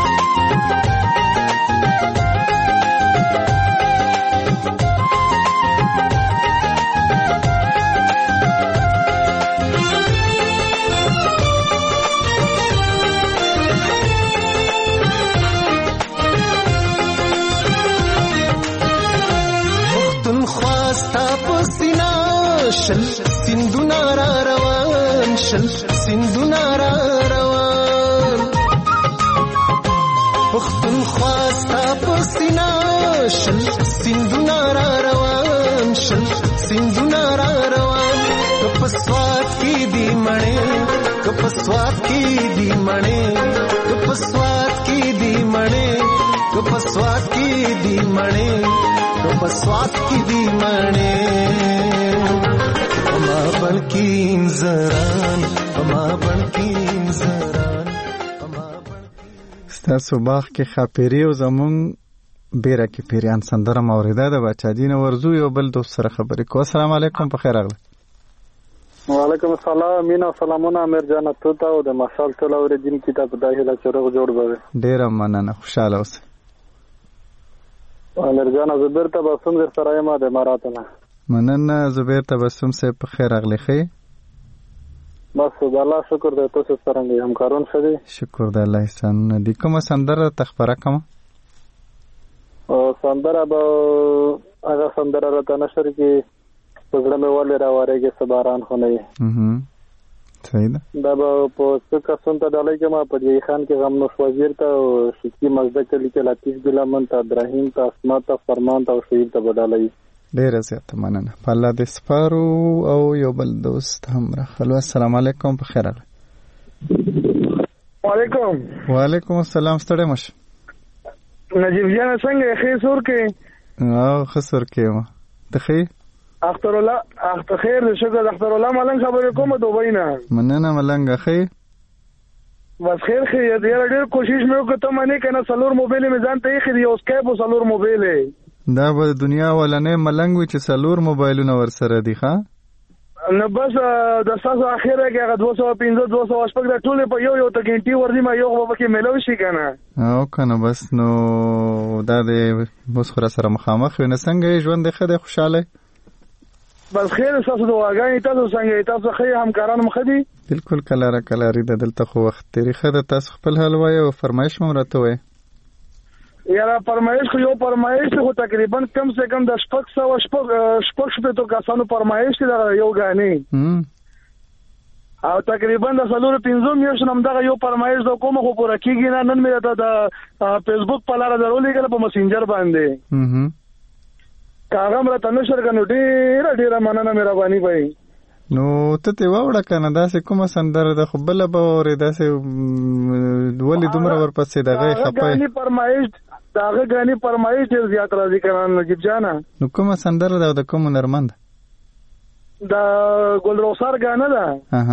شل سندونا را روان شل سندونا را روان پختون خواستا پسینا شل سندونا را روان شل سندونا را روان کپسوات کی دی منے کپسوات کی دی منے کپسوات کی دی منے کپسوات کی دی منے کپسوات کی دی منے ما بلکین زران ما بلکین زران ستاسو باغ کې خاپيري او زمون بیره کې پیریان سندره موریده د بچا دین ورزو یو بل دوست سره خبرې کو. السلام علیکم په خیر اغله. وعلیکم السلام مینا سلامونه امیر جان ته او د مشال ټول اوریدین کتاب داخله چرغ جوړ بوي. ډیر مننه خوشاله اوسه. امیر جان زبر ته بسم در سره ما د مراتنه مننه زبیر تبسم سے په خیر اغلی خی بس د الله شکر دې تاسو سره دې همکارون شدي شکر د الله احسان دې کوم سندره تخبره کوم او سندره به هغه سندره راته نشر کی پزړه مې ولې راوړېږي سباران خو نه صحیح ده دا به په څه کسون ته ډالۍ کې ما په جی خان کې غمنوش وزیر ته او شکی مزدک کلی کې لطیف ګلمن ته ابراهیم ته اسمت ته فرمان ته او شهید ته بدلای ډیره زیاته مننه. په الله دې سپارو. او یو بل دوست هم راغلی. السلام علیکم. په خیر راغلی. وعلیکم السلام. ستړی مشه. نجیب جان څنګه ښه سور کې؟ ښه سور کې ما ته ښه اختر الله خیر دې شکر. اختر الله ملنګ خبرې کوم دوبۍ نه. مننه ملنګ. ښه بس خیر ډېر کوشش مې وکړ ته منې کنه. څلور موبایل مې ځان ته یې یو اسکایپ او څلور موبایل دا به دنیا ولنې ملنګ وي چې څلور موبایلونه ورسره دي. ښه نو بس د تاسو اخیره کې هغه 215 200 د ټول په یو ته ګنټي ورځي ما یو په کې ملو شي کنه. او کنه بس نو دا دې بس خو سره مخامخ نه څنګه ژوند ښه دی خوشاله؟ بس خیر. تاسو دواګانې تاسو څنګه تاسو ښه همکاران مخ دي؟ بالکل کلاره کلاري د دلته خو وخت تاریخ د تاسو خپل حل وای او فرمایش مو راته وای. یاره فرمایش خو یو فرمایش خو تقریبا کم سے کم د شپږ تو کسانو فرمایش دی یو غانې او تقریبا د 3 میاشتو نم دغه یو فرمایش د کوم خو پوره کیږي نه. نن مې د فیسبوک په لار درولې کله په مسنجر باندې کاغه مله تنشر کنو ډیره مننه مهرباني وای. نو ته وړه کنه داسې کومه سندره د خو بل به اورې داسې ولې دومره ورپسې دغه خپای داغه غاني فرمایش ډیر زیات راځي کنه نجیب جانا. نو کومه سندره ده د کوم نرمند؟ د ګل رخسار غانه ده.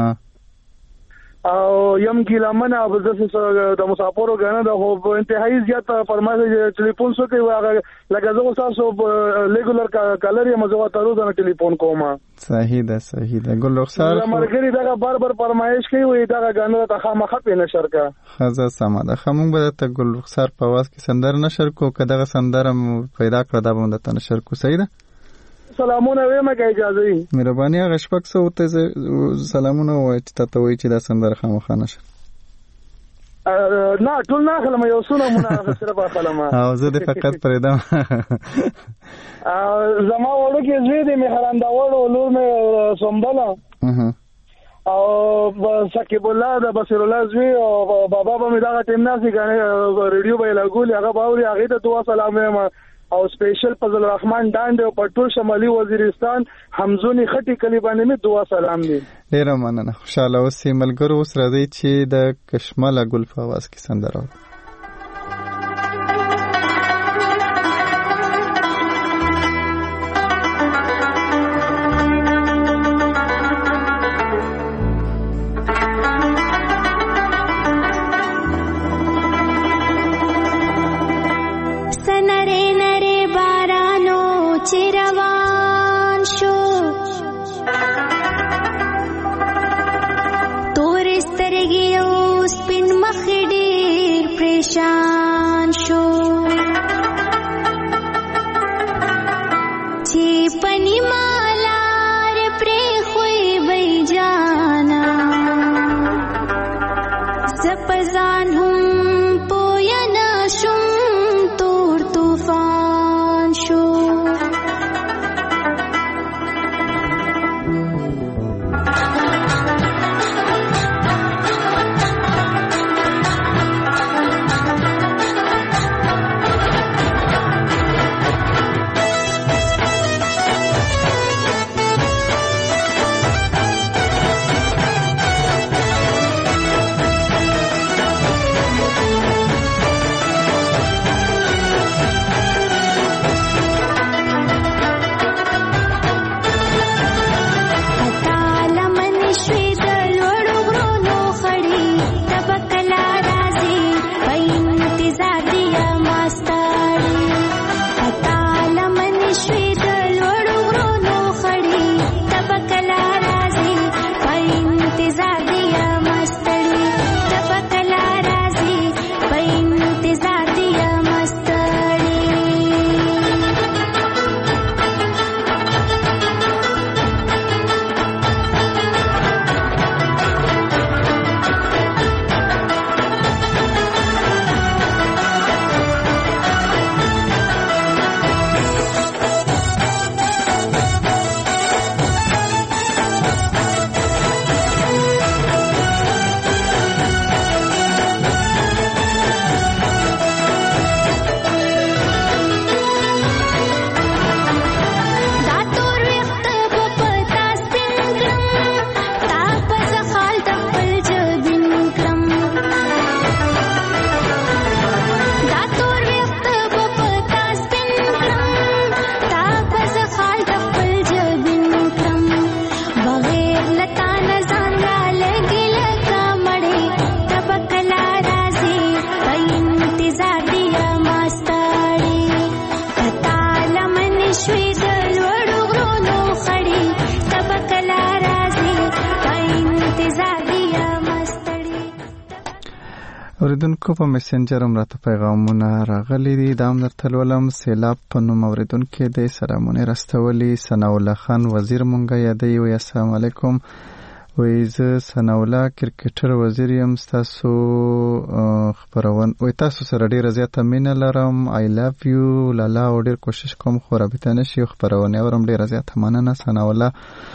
او یم ګیلمن او د مسافرو غانه ده. خو انتهایی زیات فرمایش ټلیفون سو کوي هغه لکه زه تاسو لیګولر کالر یم زه تاسو د ټلیفون کوم. صحیح ده ګل رخسار مرګري دغه بار فرمایش کوي دغه غانه ته خامخه په نشر کا. خزه سم ده. خمون به ته ګل رخسار په واس کې سندر نشر کو کداغه سندر پیدا کړه دا به ته نشر کو. صحیح ده. سلامونه وایم که اجازه وي. مهرباني هغه شپږ سو ته سلامونه وای چې تاسو وای چې دا سندر خامخه نشر. نه ټول نه خلم یو سونه مونږه سره په خلم او زه دې فقط پرېدم. زما وړو کې زوی دې مهراندا وړو لور مې سومبلا او سکیب الله د بصیر الله زوی او بابا به مې دا ټیم ناسي غنه ریډیو به لګول هغه باوري هغه ته دعا سلام او سپیشل فضل الرحمن ډاند او پټول شمالي وزیرستان حمزونی خټي کلی باندې می دعا سلام دي. ډیر مننه. خوشاله اوسې ملګرو. اوس راځي چې د کشماله ګل په आवाज کې سندره اوریدونکو په میسنجر هم راته پیغامونه راغلي دي. دا هم درته لولم. سیلاب په نوم اوریدونکي دی سلامونه راستولي. ثناءالله خان وزیر مونږه یادوي. وایي السلام علیکم. وایي زه ثناءالله کرکټر وزیر یم. ستاسو خپرون وایي تاسو سره ډېره زیاته مینه لرم. آی لاف یو لالا او ډېر کوشش کوم خو رابطه نشي. خپرونې اورم ډېره زیاته مننه ثناءالله.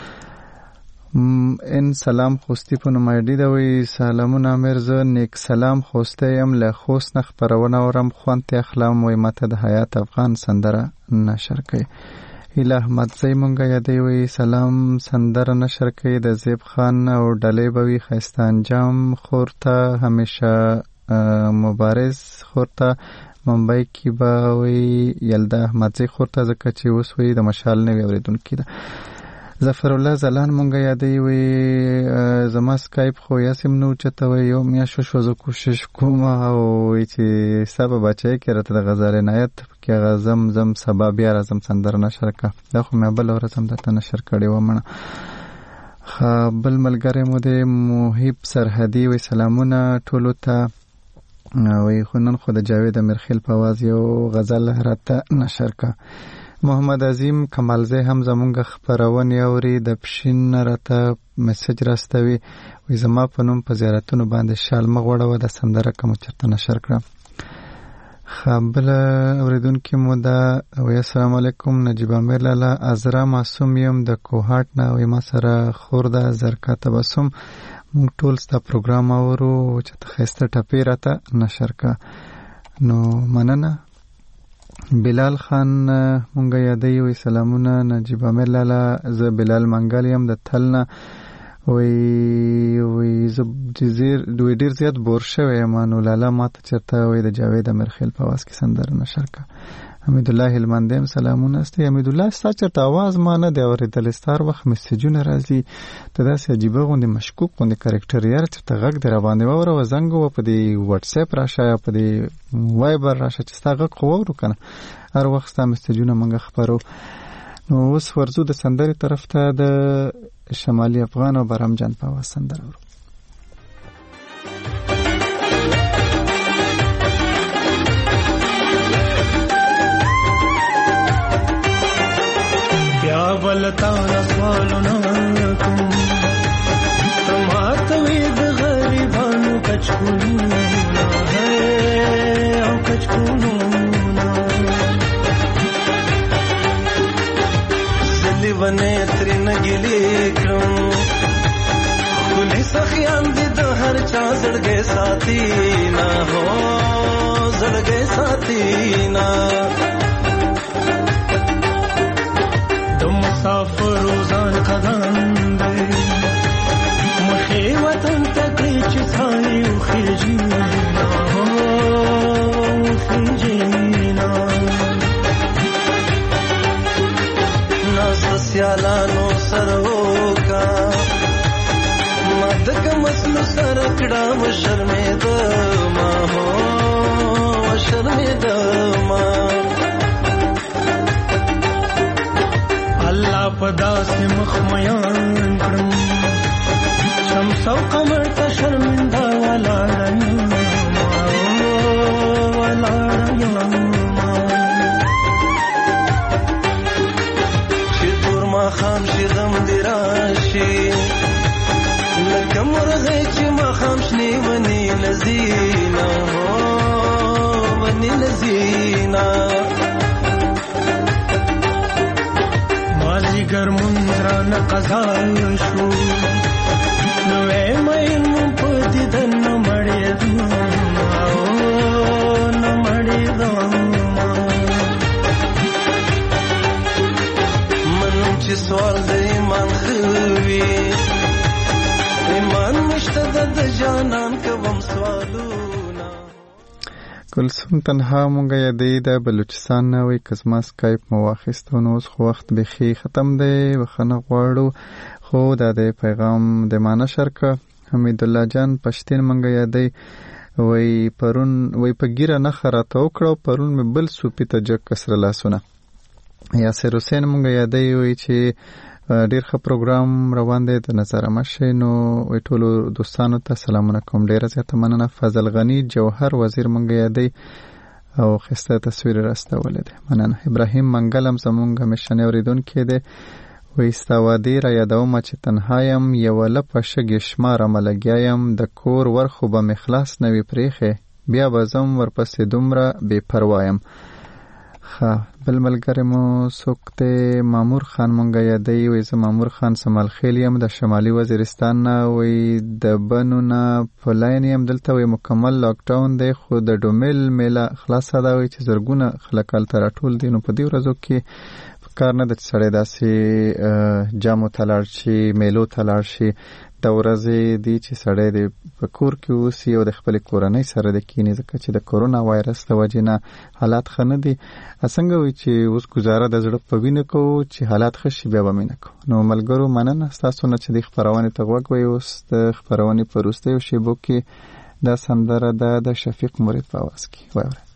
ان سلام خوستی په نوم ایډي دا وایي سلامونه امیر زه نیک سلام خوستی یم له خوست نه خپرونه اورم خوند ته اخلم. وایي ماته د حیات افغان سندره نشر کوي. هیله احمدزی مونږه یادوي. وایي سلام سندره نشر کوي د زیب خان او ډلې به وي ښایسته انجام خور ته همیشه مبارز خور ته ممبئی کې به وایي یلدا احمدزی خور ته ځکه چې اوس وایي د مشال نوي اورېدونکي ده. ظفر الله زلان مونږه یادوي. وایي زما سکایپ خو یاسم نو چته وایي یو میاشت شو زه کوشش کوم او وایي چې سبا بچی کې راته د غزل عنایت کې غزم زم سبا بیا راځم سندره نشر کا. دا خو مې بل ورځ هم درته نشر کړې وه مړه. بل ملګری مو دی محیب سرحدي. وایي سلامونه ټولو ته. وایي خو نن خو د جاوید امیرخیل په آواز یو غزل راته نشر کا. محمد عظیم کمالزی هم زمونږ خپرونې اوري. د پښین راته میسج راستوي. وایي زما په نوم په زیارتونو باندې شال مه غوړوه دا سندره که مو چېرته نشر کړه. بله اورېدونکي مو ده. وایي السلام علیکم نجیب امیر لالا عذرا معصوم یم د کوهاټ نه. وایي ما سره خور ده زرکه تبسم. موږ ټول ستا پروګرام اورو چې ته ښایسته ټپې راته نشر که. نو مننه. بلال خان مونږه یادوي. وایي سلامونه نجیب امیر لالا زه بلال منګل یم د تل نه. وایي زه ډېر زیات بور شوی یم نو لالا ما ته چېرته وایي د جاوید امیرخیل په آواز کې سندره نشر که. حمیدالله هلمندی هم سلامونه استی. حمیدالله ستا چېرته آواز ما نه دی اورېدلی. ستا هر وخت میسجونه راځي ته داسې عجیبه غوندې مشکوک غوندې کرکټر یاره چېرته غږ دې راباندې واوروه زنګ ووه په دې وټساپ راشه یا په دې وایبر راشه چې ستا غږ خو واورو که نه. هر وخت ستا میسجونه موږ خپرو. نو اوس ورځو د سندرې طرف ته د شمالي افغان او برام جان په آواز سندره ورو. بیا بلتا سوالونه کوم تماته وي د غریبانو کچکولونه او کچکولونه زلی ونه ترنه ګلې کړم کلی سخیان دي د هر چا زړګې ساتي نه هو زړګې ساتي نه مسافر روزان قدم دی مخی وطن تکی چی سایی و خیجینا ناس سیالانو سروکا مدک مسلو سرکڑا و شرمید ما ہو و شرمید ما الله پدا سے مخمیان کرم شمس و قمر تا شرمندہ والا چی دور ما خام شی غم دی راشی لکم مرغی چی ما خام شنی ونی لزینا ونی لزینا مازیګر مونږ نه قضا شو نو مې مون په دې د نه مړې نو مړې من چې سوال د ایمان خوي ایمان مشته د جانان کوم سوالونه. کلثوم تنها مونږه یادوي د بلوچستان نه. وایي که زما سکایپ مو واخیستو نو اوس خو وخت بیخي ختم دی بخښنه غواړو خو دا د پیغام د ما نشر که. حمیدالله جان پښتین مونږه یادوي. وایي پرون وایي په ګیره نښه راته وکړه پرون مې بل صوفي ته جګ کسره لاسونه. یاسر حسین مونږه یادوي. وایي چې ډیر ښه پروګرام روان دی د نظر مشه. نو ټولو دوستانو ته سلامونه کوم. ډیره زیاته مننه. فضل غنی جوهر وزیر مونږ یادی او خسته تصویر راستولې ده. مننه. ابراهیم منګلم زمونږ مشن اوریدونکو دی. وېستاوادي را یادوم چې تنهایم یو لپه شګې شماره ملګیایم د کور ورخو به مخلاص نوي پریخه بیا بزم ورپسې دومره بے پروایم. بل ملګری مو سوکته مامور خان مونږ یادی. وې زه مامور خان سمال خیلیم د شمالي وزیرستان نه. وې د بنونه پلاین یم دلته. وې مکمل لاک ډاون دی خو د ډومل میله خلاصه ده. وې چې زرګونه خلک هلته راټول دي. نو په دې ورځو کې کار نه د سړی داسې جامو ته لاړ شي میلو ته لاړ شي. د ورځې دی چې سړی د په کور کې اوسي او د خپل کورنۍ سره د کینې ځکه چې د کورونا وایرس د وجې نه حالات ښه نه دي. څنګه وي چې اوس ګزاره د زړه په وینه کوو چې حالات ښه شي بیا به مینه کوو. نو ملګرو مننه ستاسو نه چې د خپرونې ته غوږ وئ. اوس د خپرونې په وروستیو شیبو کې دا سندره ده د شفیق مرید په اواز کې. واورئ.